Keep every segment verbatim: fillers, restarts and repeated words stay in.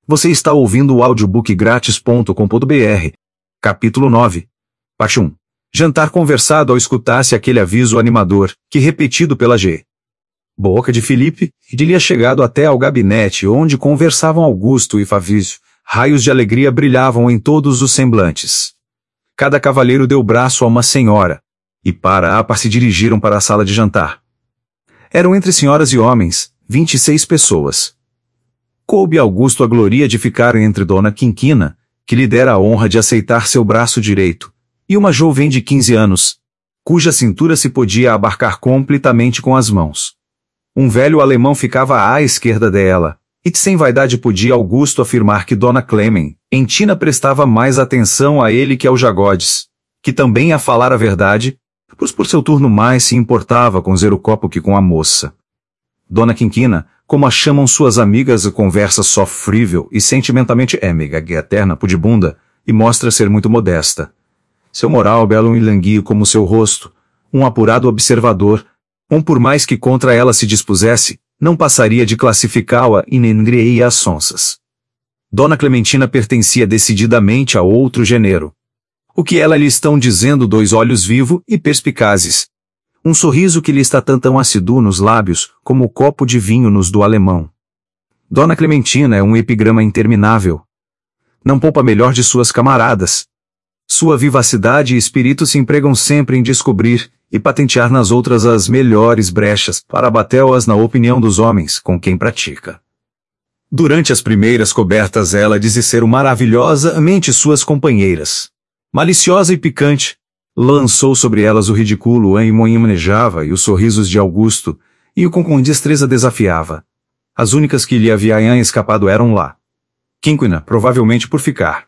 Você está ouvindo o audiobook grátis ponto com ponto br. Capítulo nove. Parte um. Jantar conversado ao escutar-se aquele aviso animador, que repetido pela G. Boca de Felipe, e lhe chegado até ao gabinete onde conversavam Augusto e Fabrício. Raios de alegria brilhavam em todos os semblantes. Cada cavalheiro deu braço a uma senhora, e para a par se dirigiram para a sala de jantar. Eram entre senhoras e homens, vinte e seis pessoas. Coube a Augusto a gloria de ficar entre Dona Quinquina, que lhe dera a honra de aceitar seu braço direito, e uma jovem de quinze anos, cuja cintura se podia abarcar completamente com as mãos. Um velho alemão ficava à esquerda dela, e sem vaidade podia Augusto afirmar que Dona Clementina prestava mais atenção a ele que ao Jagodes, que também, a falar a verdade, pois por seu turno mais se importava com Zerucopo que com a moça. Dona Quinquina, como a chamam suas amigas, conversa sofrível e sentimentalmente amiga eterna pudibunda, e mostra ser muito modesta. Seu moral belo e languio como seu rosto, um apurado observador, um por mais que contra ela se dispusesse, não passaria de classificá-la e engreia as sonsas. Dona Clementina pertencia decididamente a outro gênero. O que ela lhe estão dizendo dois olhos vivos e perspicazes. Um sorriso que lhe está tão assíduo nos lábios, como o copo de vinho nos do alemão. Dona Clementina é um epigrama interminável. Não poupa melhor de suas camaradas. Sua vivacidade e espírito se empregam sempre em descobrir e patentear nas outras as melhores brechas para batê-las na opinião dos homens com quem pratica. Durante as primeiras cobertas ela diz ser maravilhosamente suas companheiras. Maliciosa e picante, lançou sobre elas o ridículo e manejava e os sorrisos de Augusto, e o com com destreza desafiava. As únicas que lhe haviam escapado eram lá. Quinquina, provavelmente por ficar.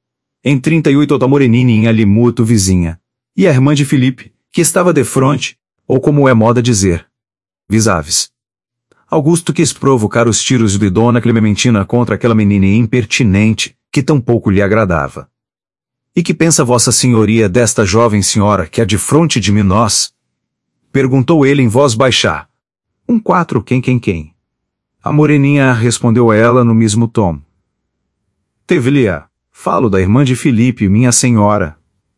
Em trinta e oito outra moreninha ali muito vizinha. E a irmã de Felipe, que estava de frente, ou como é moda dizer, vis-a-vis. Augusto quis provocar os tiros de Dona Clementina contra aquela menina impertinente, que tão pouco lhe agradava. E que pensa vossa senhoria desta jovem senhora que há de fronte de mim nós? Perguntou ele em voz baixa. Um quatro quem quem quem. A moreninha respondeu a ela no mesmo tom. Teve-lhe-a, falo da irmã de Felipe, minha senhora.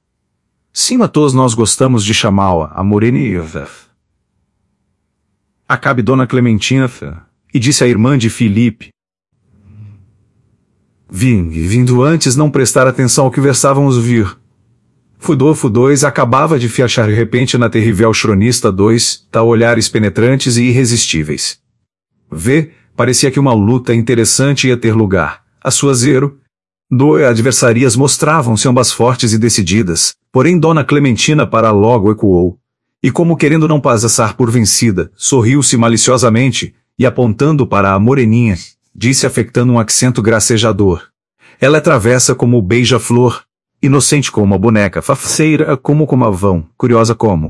Sim, a todos nós gostamos de chamá-la, a moreninha. Acabe Dona Clementina, e disse a irmã de Felipe. Vim, e vindo antes não prestar atenção ao que versávamos vir. Fudô Fudôs acabava de fiachar de repente na terrível chronista dois, tal olhares penetrantes e irresistíveis. Vê, parecia que uma luta interessante ia ter lugar. A sua zero, dois adversarias mostravam-se ambas fortes e decididas, porém Dona Clementina para logo ecoou. E como querendo não passar por vencida, sorriu-se maliciosamente, e apontando para a moreninha, disse afectando um accento gracejador. Ela é travessa como o beija-flor, inocente como uma boneca, faceira como como a vão, curiosa como.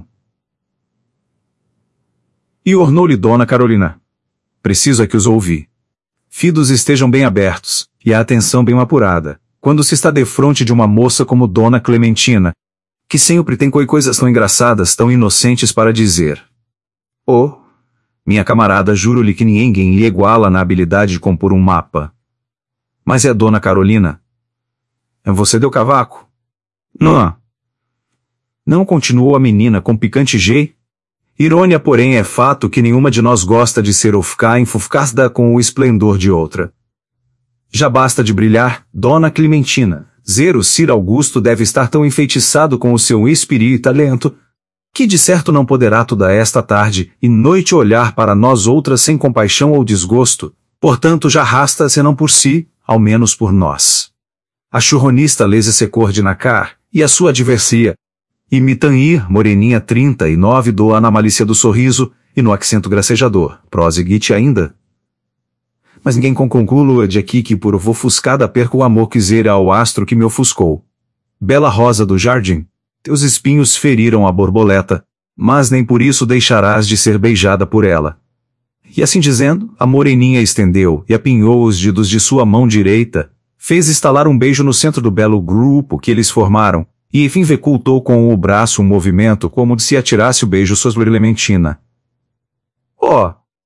E ornou-lhe Dona Carolina. Preciso é que os ouvi. Fidos estejam bem abertos, e a atenção bem apurada, quando se está defronte de uma moça como Dona Clementina, que sempre tem coisas tão engraçadas, tão inocentes para dizer. Oh, minha camarada, juro-lhe que ninguém lhe iguala na habilidade de compor um mapa. Mas é a Dona Carolina. Você deu cavaco? Não. Não, continuou a menina com picante jeito. Irônia, porém, é fato que nenhuma de nós gosta de ser ofuscada enfufcada com o esplendor de outra. Já basta de brilhar, Dona Clementina. Zero Sir Augusto deve estar tão enfeitiçado com o seu espírito e talento, que de certo não poderá toda esta tarde e noite olhar para nós outras sem compaixão ou desgosto, portanto já rasta senão por si, ao menos por nós. A churronista lese secor de nacar, e a sua adversia, e Mitanir, moreninha trinta e nove doa na malícia do sorriso, e no accento gracejador, prosiguite ainda. Mas ninguém conclua de aqui que por ofuscada perco o amor quiser ao astro que me ofuscou. Bela rosa do jardim, teus espinhos feriram a borboleta, mas nem por isso deixarás de ser beijada por ela. E assim dizendo, a moreninha estendeu e apinhou os dedos de sua mão direita, fez estalar um beijo no centro do belo grupo que eles formaram, e enfim vecultou com o braço um movimento como de se atirasse o beijo sobre Clementina. Oh!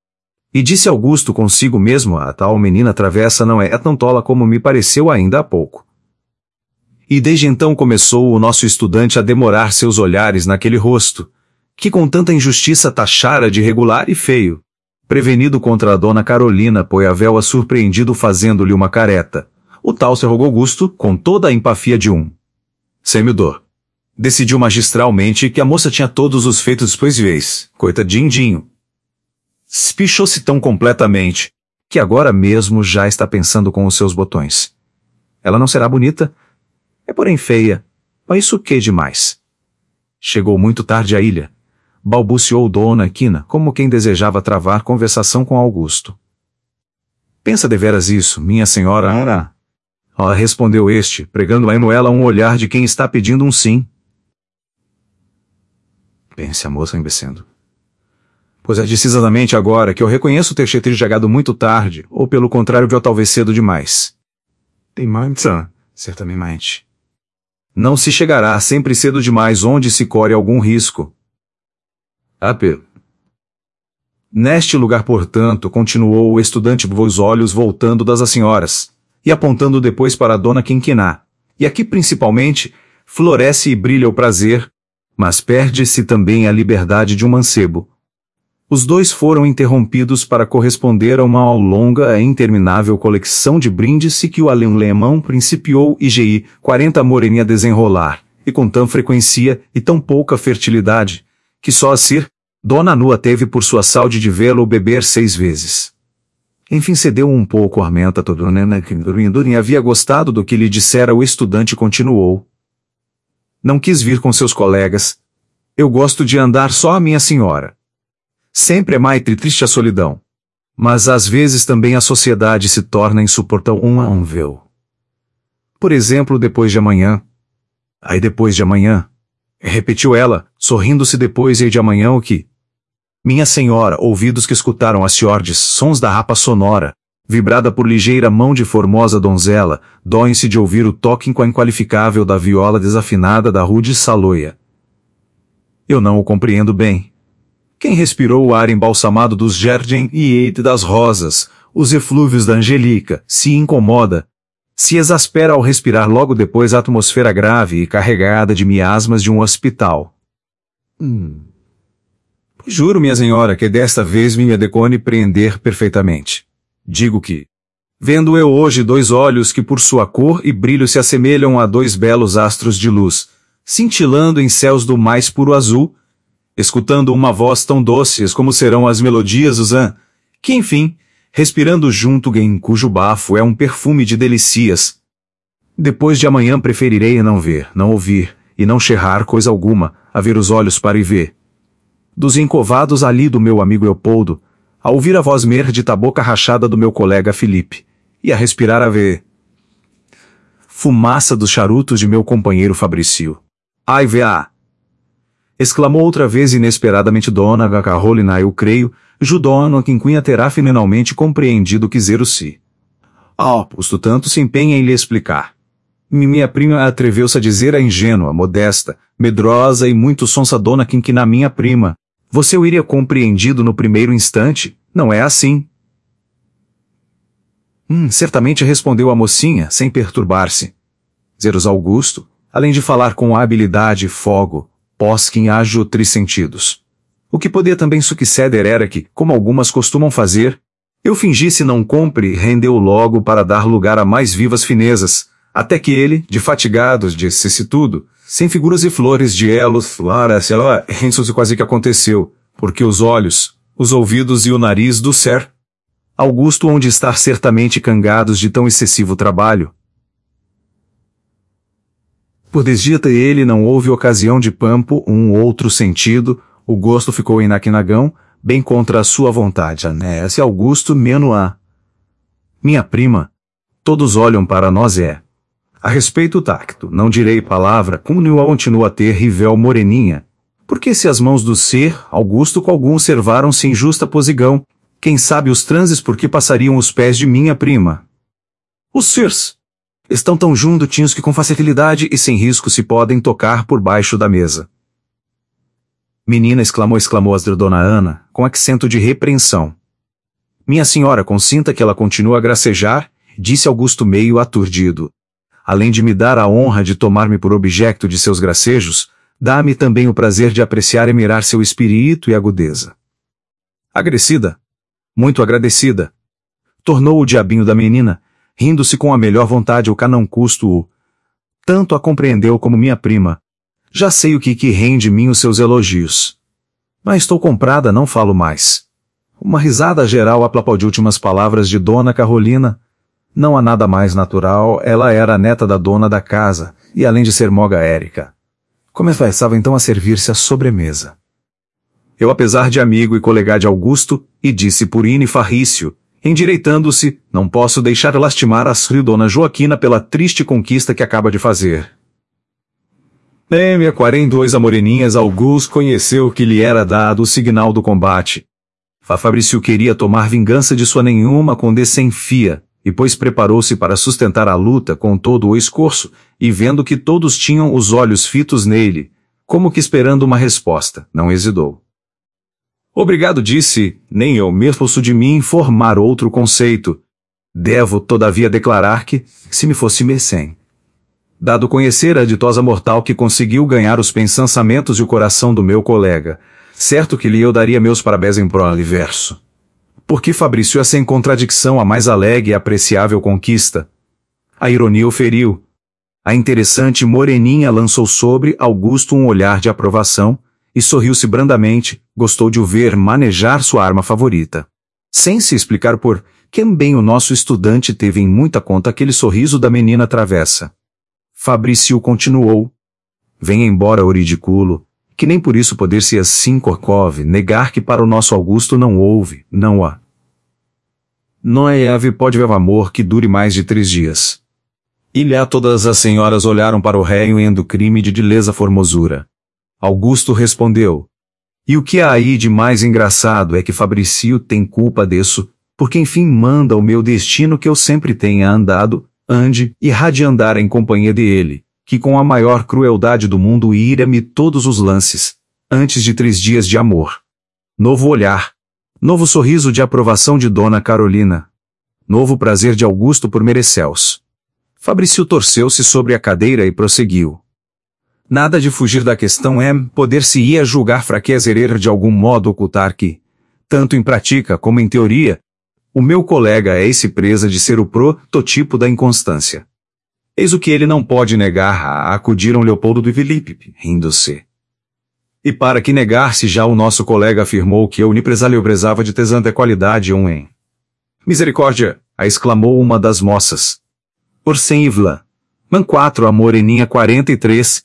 E disse Augusto consigo mesmo, a tal menina travessa não é tão tola como me pareceu ainda há pouco. E desde então começou o nosso estudante a demorar seus olhares naquele rosto, que com tanta injustiça taxara de regular e feio. Prevenido contra a dona Carolina, Poiavel a surpreendido fazendo-lhe uma careta, o tal Sr. Augusto, com toda a empafia de um semidor, decidiu magistralmente que a moça tinha todos os feitos possíveis, coitadinho. Espichou-se tão completamente, que agora mesmo já está pensando com os seus botões. Ela não será bonita? É porém feia. Mas isso que demais? Chegou muito tarde à ilha. Balbuciou Dona Quina, como quem desejava travar conversação com Augusto. Pensa deveras isso, minha senhora Ana? Ó, respondeu este, pregando a Emanuela um olhar de quem está pedindo um sim. Pense a moça embecendo. Pois é decididamente agora que eu reconheço ter chegado muito tarde, ou pelo contrário de eu talvez cedo demais. Tem mancha, certamente. Não se chegará sempre cedo demais onde se corre algum risco. Apelo. Neste lugar, portanto, continuou o estudante, os olhos voltando das senhoras, e apontando depois para a dona Quinquiná, e aqui principalmente, floresce e brilha o prazer, mas perde-se também a liberdade de um mancebo. Os dois foram interrompidos para corresponder a uma longa e interminável coleção de brindes que o alemão principiou e G I quarenta moreninha a desenrolar, e com tão frequência e tão pouca fertilidade, que só a Sir Dona Nua teve por sua saúde de vê-lo beber seis vezes. Enfim cedeu um pouco a armenta Dona Quindorinha havia gostado do que lhe dissera o estudante continuou. Não quis vir com seus colegas. Eu gosto de andar só a minha senhora. Sempre é mais triste a solidão. Mas às vezes também a sociedade se torna insuportável. Por exemplo, depois de amanhã. Aí depois de amanhã. Repetiu ela, sorrindo-se depois e de amanhã o que? Minha senhora, ouvidos que escutaram as fiordes, sons da rapa sonora, vibrada por ligeira mão de formosa donzela, doem-se de ouvir o toque inqualificável da viola desafinada da rude saloia. Eu não o compreendo bem. Quem respirou o ar embalsamado dos jardins e das rosas, os eflúvios da Angelica, se incomoda, se exaspera ao respirar logo depois a atmosfera grave e carregada de miasmas de um hospital. Hum. Juro, minha senhora, que desta vez me decone prender perfeitamente. Digo que, vendo eu hoje dois olhos que por sua cor e brilho se assemelham a dois belos astros de luz, cintilando em céus do mais puro azul, escutando uma voz tão doces como serão as melodias dos an, que enfim, respirando junto em cujo bafo é um perfume de delicias. Depois de amanhã preferirei não ver, não ouvir, e não cheirar coisa alguma, a ver os olhos para e ver. Dos encovados ali do meu amigo Leopoldo, a ouvir a voz merdita boca rachada do meu colega Felipe, e a respirar a ver fumaça dos charutos de meu companheiro Fabrício. Ai, vê-a! Exclamou outra vez inesperadamente Dona Carolina, eu creio, Judona Quinquinha terá finalmente compreendido que zero-se. Ah, posto tanto se empenha em lhe explicar. Minha prima atreveu-se a dizer a ingênua, modesta, medrosa e muito sonsa Dona Quinquina, minha prima, você o iria compreendido no primeiro instante, não é assim? Hum, certamente respondeu a mocinha, sem perturbar-se. Zeros Augusto, além de falar com habilidade e fogo, pós que em ágil trissentidos. O que podia também suceder era que, como algumas costumam fazer, eu fingisse não compre e rendeu logo para dar lugar a mais vivas finezas, até que ele, de fatigados, disse-se tudo, sem figuras e flores de elos, lara, sei lá, isso quase que aconteceu, porque os olhos, os ouvidos e o nariz do ser Augusto onde estar certamente cangados de tão excessivo trabalho. Por desdita ele não houve ocasião de pampo um outro sentido, o gosto ficou em Naquinagão, bem contra a sua vontade, Anésio Augusto Menoá. Minha prima, todos olham para nós é. A respeito tacto, não direi palavra, continua continua a ter rivel moreninha, porque se as mãos do ser, Augusto com algum servaram-se em justa posigão, quem sabe os transes por que passariam os pés de minha prima. Os sirs estão tão juntinhos que com facilidade e sem risco se podem tocar por baixo da mesa. Menina, exclamou exclamou a Dona Ana, com accento de repreensão. Minha senhora, consinta que ela continua a gracejar, disse Augusto meio aturdido. Além de me dar a honra de tomar-me por objeto de seus gracejos, dá-me também o prazer de apreciar e mirar seu espírito e agudeza. Agradecida? Muito agradecida. Tornou o diabinho da menina, rindo-se com a melhor vontade o canão custo-o. Tanto a compreendeu como minha prima. Já sei o que que rende em mim os seus elogios. Mas estou comprada, não falo mais. Uma risada geral aplaudiu últimas palavras de Dona Carolina. Não há nada mais natural, ela era a neta da dona da casa, e além de ser moga Érica. Começava então a servir-se à sobremesa. Eu, apesar de amigo e colega de Augusto, e disse Purina e Farrício, endireitando-se, não posso deixar lastimar a Sri Dona Joaquina pela triste conquista que acaba de fazer. Em quarenta e dois a moreninhas Augusto conheceu que lhe era dado o signal do combate. Fabrício queria tomar vingança de sua nenhuma condessa enfia, e pois preparou-se para sustentar a luta com todo o esforço, e vendo que todos tinham os olhos fitos nele, como que esperando uma resposta, não hesitou. Obrigado, disse, nem eu mesmo posso de mim formar outro conceito. Devo, todavia, declarar que, se me fosse mecém. Dado conhecer a ditosa mortal que conseguiu ganhar os pensamentos e o coração do meu colega, certo que lhe eu daria meus parabéns em prole verso. Porque Fabrício é sem contradição a mais alegre e apreciável conquista. A ironia o feriu. A interessante moreninha lançou sobre Augusto um olhar de aprovação, e sorriu-se brandamente, gostou de o ver manejar sua arma favorita. Sem se explicar por que bem o nosso estudante teve em muita conta aquele sorriso da menina travessa. Fabrício continuou. Venha embora o ridículo, que nem por isso poder-se assim Korkov negar que para o nosso Augusto não houve, não há. Não é ave pode haver amor que dure mais de três dias. E lá todas as senhoras olharam para o réu em do crime de lesa formosura. Augusto respondeu. E o que há aí de mais engraçado é que Fabrício tem culpa disso, porque enfim manda o meu destino que eu sempre tenha andado, ande e há de andar em companhia de ele, que com a maior crueldade do mundo ira-me todos os lances, antes de três dias de amor. Novo olhar, novo sorriso de aprovação de Dona Carolina, novo prazer de Augusto por merecê-los. Fabrício torceu-se sobre a cadeira e prosseguiu. Nada de fugir da questão é poder-se-ia julgar fraqueza erer de algum modo ocultar que, tanto em prática como em teoria, o meu colega é esse presa de ser o prototipo da inconstância. Eis o que ele não pode negar, a acudiram Leopoldo e Filipe, rindo-se. E para que negar-se já o nosso colega afirmou que eu empresário prezava de tesanta qualidade um em. Misericórdia, a exclamou uma das moças. Por sem Ivla. Man quatro a moreninha quarenta e três,